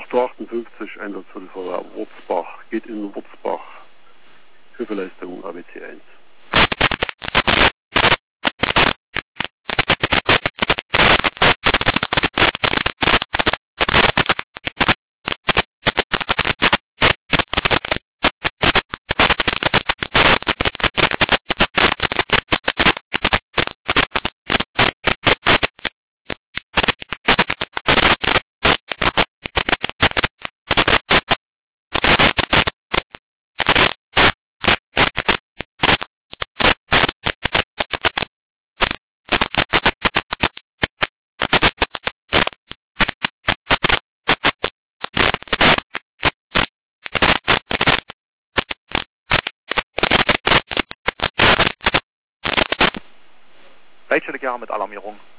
858, Einsatzviertel Wurzbach, geht in Wurzbach, Hilfeleistung ABC 1. Leitstelle Gera mit Alarmierung.